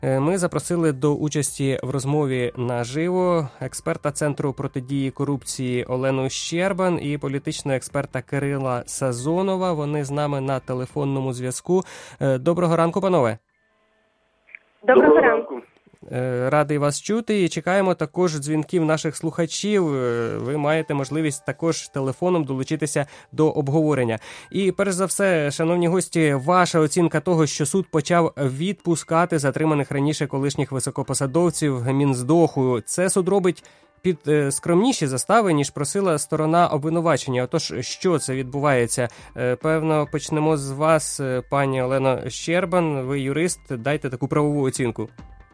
Ми запросили до участі в розмові наживо експерта Центру протидії корупції Олену Щербан і політичного експерта Кирила Сазонова. Вони з нами на телефонному зв'язку. Доброго ранку, панове. Доброго ранку. Радий вас чути і чекаємо також дзвінків наших слухачів. Ви маєте можливість також телефоном долучитися до обговорення. І перш за все, шановні гості, ваша оцінка того, що суд почав відпускати затриманих раніше колишніх високопосадовців Мінздоху. Це суд робить під скромніші застави, ніж просила сторона обвинувачення. Отож, що це відбувається? Певно, почнемо з вас, пані Олено Щербан. Ви юрист, дайте таку правову оцінку.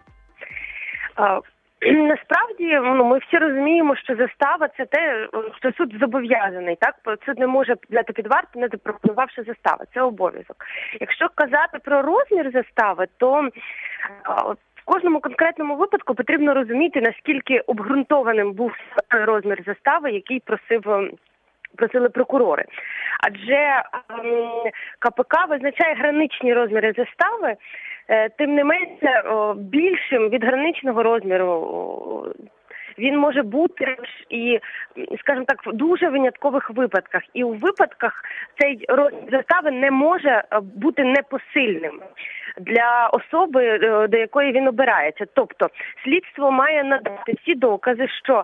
Насправді, ми всі розуміємо, що застава – це те, що суд зобов'язаний, так? Суд не може взяти під варту, не запропонувавши застави. Це обов'язок. Якщо казати про розмір застави, то в кожному конкретному випадку потрібно розуміти, наскільки обґрунтованим був розмір застави, який просили прокурори. Адже КПК визначає граничні розміри застави, тим не менше більшим від граничного розміру він може бути і, скажімо так, в дуже виняткових випадках. І у випадках цей розмір застави не може бути непосильним для особи, до якої він обирається. Тобто слідство має надати всі докази, що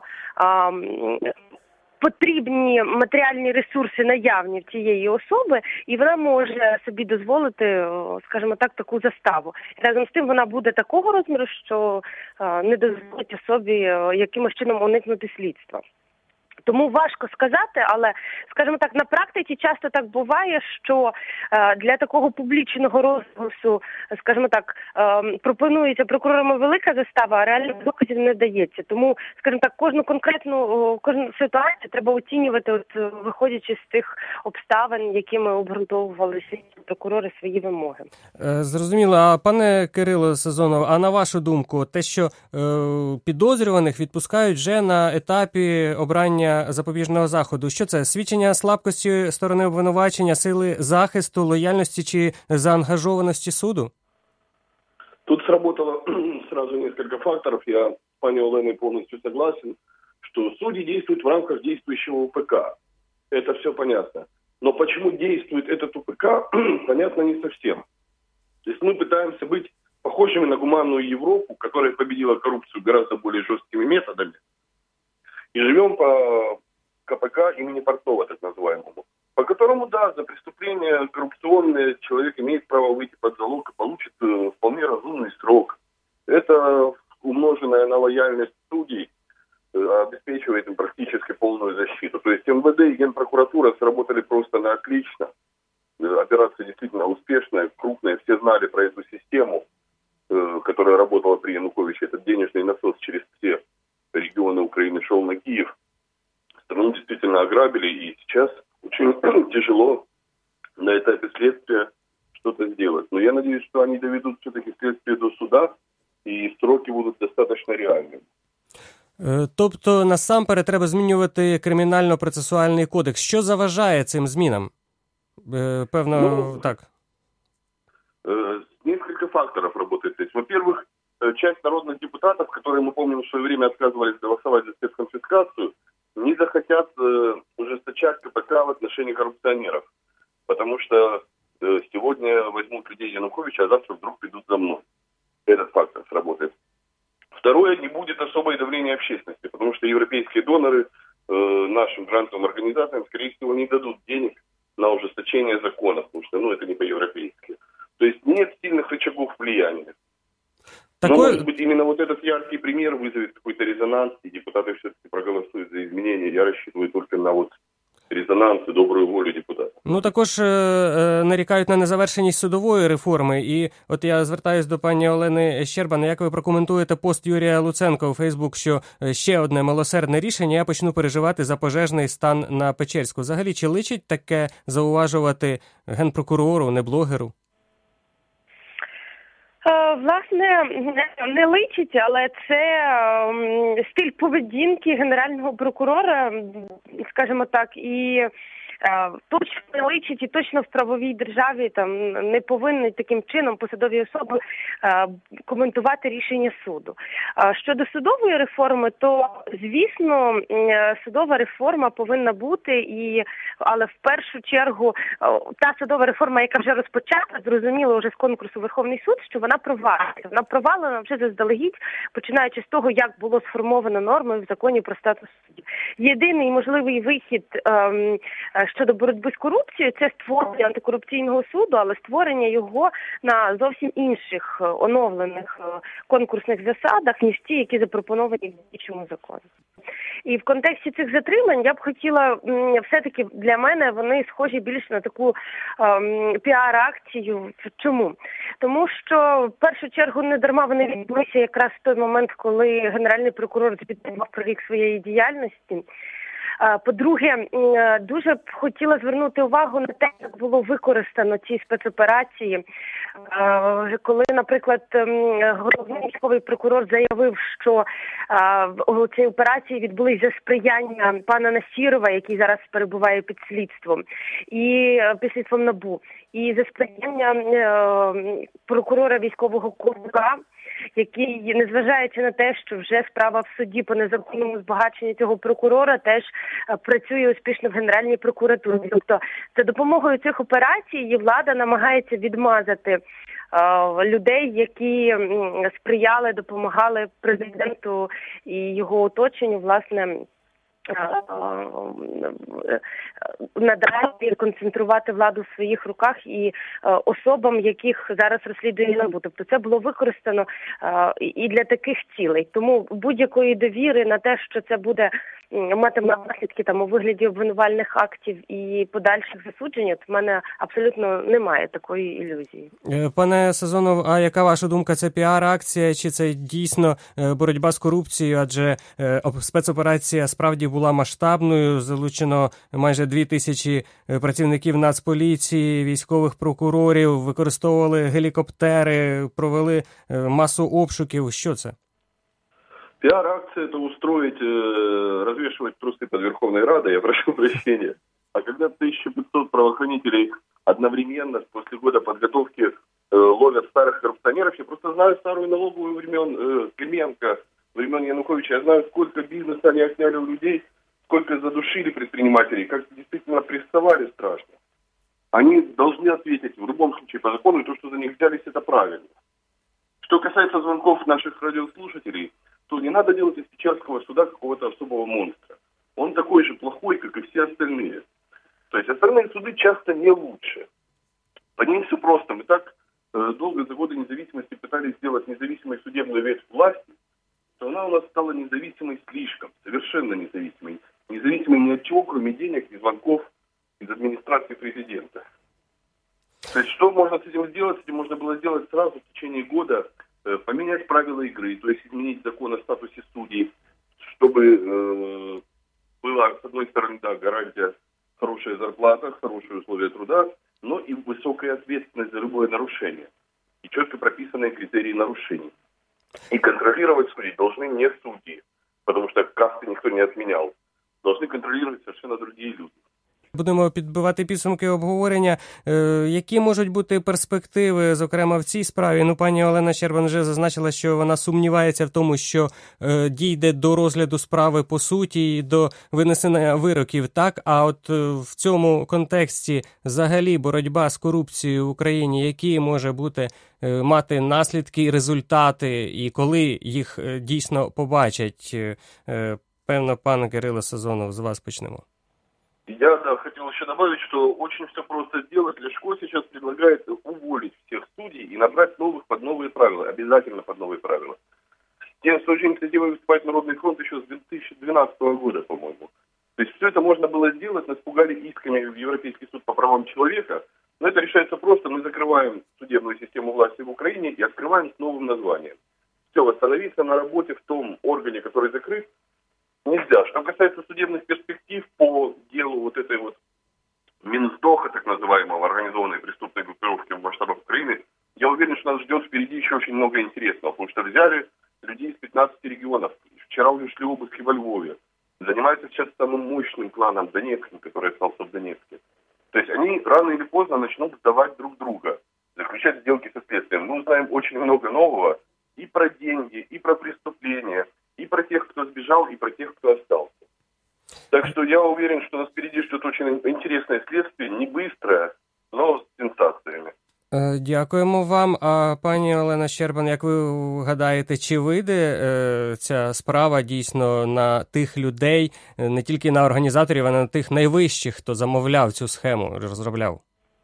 потрібні матеріальні ресурси наявні в цієї особи, і вона може собі дозволити, скажімо так, таку заставу. І разом з тим вона буде такого розміру, що не дозволить особі якимось чином уникнути слідства. Тому важко сказати, але, скажімо так, на практиці часто так буває, що для такого публічного розголосу, скажімо так, пропонується прокурорам велика застава, а реальних доказів не дається. Тому, скажімо так, кожну ситуацію треба оцінювати, виходячи з тих обставин, якими обґрунтовували прокурори свої вимоги. Зрозуміло. А пане Кирило Сазонов, а на вашу думку, те, що підозрюваних відпускають вже на етапі обрання запобіжного заходу, що це? Свідчення слабкості сторони обвинувачення, сили захисту, лояльності чи заангажованості суду? Тут сработало сразу несколько факторов. Я с пани Оленой полностью согласен, что судьи действуют в рамках действующего УПК. Это все понятно. Но почему действует этот УПК, понятно не совсем. То есть мы пытаемся быть похожими на гуманную Европу, которая победила коррупцию гораздо более жесткими методами, и живем по КПК имени Портнова, так называемому, по которому, да, за преступление коррупционное человек имеет право выйти под залог и получит вполне разумный срок. Это, умноженная на лояльность судей, обеспечивает им практически полную защиту. То есть МВД и Генпрокуратура сработали просто на отлично. Операция действительно успешная, крупная. Все знали про эту систему, которая работала при Януковиче. Этот денежный насос через все регионы Украины шел на Киев. Страну действительно ограбили, и сейчас очень тяжело на этапе следствия что-то сделать. Но я надеюсь, что они доведут все-таки следствие до суда, и сроки будут достаточно реальными. Тобто, насамперед, треба змінювати кримінально-процесуальний кодекс. Що заважає цим змінам? Певно, так. Несколько факторов работает здесь. Во-первых, часть народных депутатов, которые, мы помним, в свое время отказывались голосовать за спецконфискацию, не захотят ужесточать КПК в отношении коррупционеров. Потому что сегодня возьмут людей Януковича, а завтра вдруг придут за мной. Этот фактор сработает. Второе, не будет особое давление общественности, потому что европейские доноры нашим грантовым организациям, скорее всего, не дадут денег на ужесточение законов, потому что, это не по-европейски. То есть нет сильных рычагов влияния. Но, может быть, именно вот этот яркий пример вызовет какой-то резонанс, и депутаты все-таки проголосуют за изменения. Я рассчитываю только на резонанс і добру волю депутатів. Також нарікають на незавершеність судової реформи. І от я звертаюсь до пані Олени Щербан. Як ви прокоментуєте пост Юрія Луценка у Фейсбук, що ще одне милосердне рішення, я почну переживати за пожежний стан на Печерську. Взагалі, чи личить таке зауважувати генпрокурору, не блогеру? Власне, не личить, але це стиль поведінки генерального прокурора, скажімо так, і точно не личить і точно в правовій державі там не повинні таким чином посадові особи коментувати рішення суду. Щодо судової реформи, то, звісно, судова реформа повинна бути, але в першу чергу та судова реформа, яка вже розпочата, зрозуміло вже з конкурсу Верховний суд, що вона провалена. Вона провалена вже заздалегідь, починаючи з того, як було сформовано норми в законі про статус суддів. Єдиний можливий вихід щодо боротьби з корупцією – це створення антикорупційного суду, але створення його на зовсім інших оновлених конкурсних засадах, ніж ті, які запропоновані в діючому законі. І в контексті цих затримань я б хотіла, все-таки для мене вони схожі більш на таку піар-акцію. Чому? Тому що, в першу чергу, не дарма вони відбулися якраз в той момент, коли Генеральний прокурор підтримав про рік своєї діяльності. По-друге, дуже б хотіла звернути увагу на те, як було використано ці спецоперації. Коли, наприклад, головний військовий прокурор заявив, що ці операції відбулись за сприяння пана Насірова, який зараз перебуває під слідством, і під слідством НАБУ, і за сприяння прокурора військового Ковка, який, незважаючи на те, що вже справа в суді по незаконному збагаченню цього прокурора, теж працює успішно в Генеральній прокуратурі. Тобто за допомогою цих операцій влада намагається відмазати людей, які сприяли, допомагали президенту і його оточенню, власне, надалі концентрувати владу в своїх руках і особам, яких зараз розслідує НАБУ. Тобто це було використано і для таких цілей. Тому будь-якої довіри на те, що це буде матиме наслідки там у вигляді обвинувальних актів і подальших засуджень, от в мене абсолютно немає такої ілюзії. Пане Сазонов, а яка ваша думка, це піар-акція, чи це дійсно боротьба з корупцією? Адже спецоперація справді була масштабною, залучено майже 2000 працівників Нацполіції, військових прокурорів, використовували гелікоптери, провели масу обшуків. Що це? Пиар-акция – это устроить, развешивать трусы под Верховной Радой, я прошу прощения. А когда 1500 правоохранителей одновременно после года подготовки ловят старых коррупционеров, я просто знаю старую налоговую времен Клименко, времен Януковича, я знаю, сколько бизнеса они отняли у людей, сколько задушили предпринимателей, как действительно прессовали страшно. Они должны ответить в любом случае по закону, и то, что за них взялись, это правильно. Что касается звонков наших радиослушателей, то не надо делать из Печерского суда какого-то особого монстра. Он такой же плохой, как и все остальные. То есть остальные суды часто не лучше. По ним все просто. Мы так долго за годы независимости пытались сделать независимой судебную ветвь власти, что она у нас стала независимой слишком, совершенно независимой. Независимой ни от чего, кроме денег и звонков из администрации президента. То есть что можно с этим сделать? С этим можно было сделать сразу в течение года, поменять правила игры, то есть изменить закон о статусе судей, чтобы была, с одной стороны, да, гарантия, хорошая зарплата, хорошие условия труда, но и высокая ответственность за любое нарушение. И четко прописанные критерии нарушений. И контролировать судей должны не судьи, потому что касты никто не отменял. Должны контролировать совершенно другие люди. Будемо підбивати підсумки обговорення. Які можуть бути перспективи, зокрема, в цій справі? Ну, пані Олена Щербан вже зазначила, що вона сумнівається в тому, що дійде до розгляду справи по суті і до винесення вироків, так? А от в цьому контексті взагалі боротьба з корупцією в Україні, які може бути мати наслідки і результати, і коли їх дійсно побачать? Певно, пан Кирило Сазонов, з вас почнемо. Я хотел еще добавить, что очень все просто сделать. Ляшко сейчас предлагает уволить всех судей и набрать новых под новые правила, обязательно под новые правила. С той же инициативой выступает Народный фронт еще с 2012 года, по-моему. То есть все это можно было сделать, нас пугали исками в Европейский суд по правам человека, но это решается просто, мы закрываем судебную систему власти в Украине и открываем с новым названием. Все, восстановиться на работе в том органе, который закрыт, нельзя. Что касается судебных перспектив по делу вот этой вот Минздоха, так называемого, организованной преступной группировки в масштабах Украины, я уверен, что нас ждет впереди еще очень много интересного, потому что взяли людей из 15 регионов. Вчера уже шли обыски во Львове. занимаются сейчас самым мощным кланом Донецким, который остался в Донецке. То есть они рано или поздно начнут сдавать друг друга, заключать сделки со следствием. Мы узнаем очень много нового и про деньги, и про преступления, и про тех, кто сбежал, и про тех, кто остался. Так что я уверен, что нас впереди ждет очень интересное следствие, не быстрое, но с сенсациями. Дякуємо вам. А пані Олена Щербан, як ви гадаєте, чи вийде ця справа дійсно на тих людей, не тільки на організаторів, а на тих найвищих, хто замовляв цю схему, розробляв?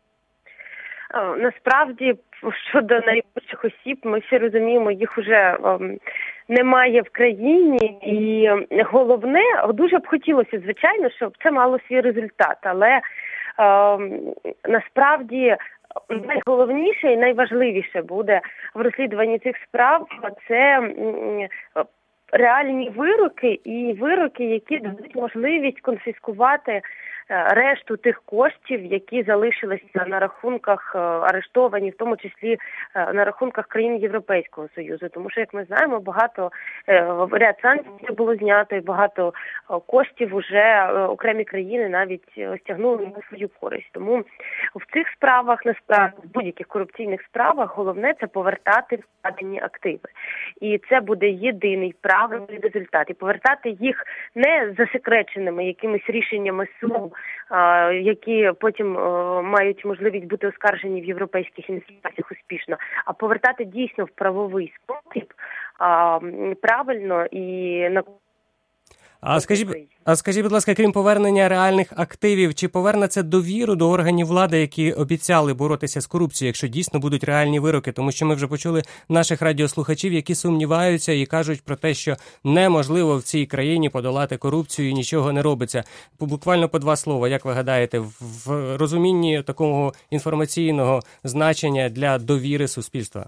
Насправді, щодо найвищих осіб, ми всі розуміємо, їх уже немає в країні, і головне, дуже б хотілося, звичайно, щоб це мало свій результат, але насправді найголовніше і найважливіше буде в розслідуванні цих справ – це реальні вироки і вироки, які дадуть можливість конфіскувати решту тих коштів, які залишилися на рахунках арештовані, в тому числі на рахунках країн Європейського Союзу. Тому що, як ми знаємо, ряд санкцій було знято і багато коштів уже окремі країни навіть стягнули на свою користь. Тому в цих справах, насправді, в будь-яких корупційних справах, головне – це повертати вкладені активи. І це буде єдиний правильний результат. І повертати їх не засекреченими якимись рішеннями суду, які потім мають можливість бути оскаржені в європейських інстанціях успішно, а повертати дійсно в правовий спосіб, правильно і на скажіть, будь ласка, крім повернення реальних активів, чи поверне це довіру до органів влади, які обіцяли боротися з корупцією, якщо дійсно будуть реальні вироки? Тому що ми вже почули наших радіослухачів, які сумніваються і кажуть про те, що неможливо в цій країні подолати корупцію і нічого не робиться. Буквально по два слова, як ви гадаєте, в розумінні такого інформаційного значення для довіри суспільства?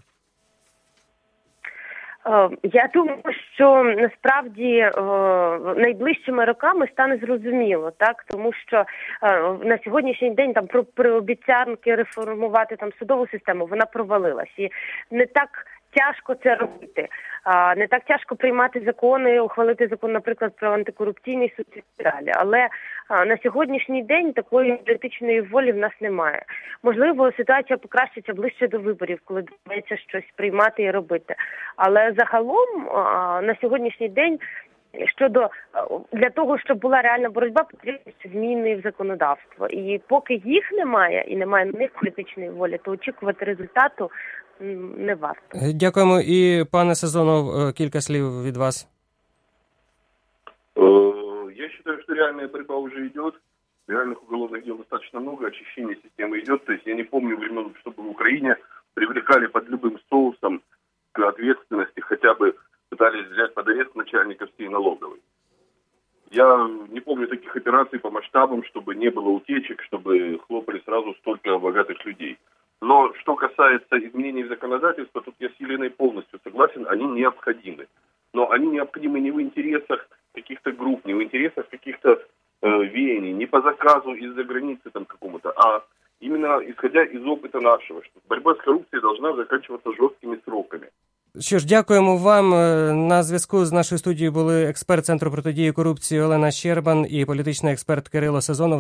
Я думаю, що насправді найближчими роками стане зрозуміло, так, тому що на сьогоднішній день там про обіцянки реформувати там судову систему, вона провалилась, і не так тяжко це робити. Не так тяжко приймати закони, ухвалити закон, наприклад, про антикорупційний суд і так далі. Але на сьогоднішній день такої політичної волі в нас немає. Можливо, ситуація покращиться ближче до виборів, коли доведеться щось приймати і робити. Але загалом на сьогоднішній день для того, щоб була реальна боротьба, потрібні зміни в законодавство. І поки їх немає, і немає на них політичної волі, то очікувати результату не варто. Дякуємо. І, пане Сезонов, кілька слів від вас. Я считаю, что реальная борьба уже идет. Реальных уголовных дел достаточно много, очищение системы идет. То есть я не помню времен, чтобы в Украине привлекали под любым соусом к ответственности, хотя бы пытались взять под арест начальника всей налоговой. Я не помню таких операций по масштабам, чтобы не было утечек, чтобы хлопали сразу столько богатых людей. Но что касается изменений в законодательстве, тут я с Еленой полностью согласен, они необходимы. Но они необходимы не в интересах каких-то групп, не в интересах каких-то веяний, не по заказу из-за границы там какому-то, а именно исходя из опыта нашего, что борьба с коррупцией должна заканчиваться жесткими сроками. Що ж, дякуємо вам. На зв'язку з нашою студією були експерт Центру протидії корупції Олена Щербан і політичний експерт Кирило Сезонов.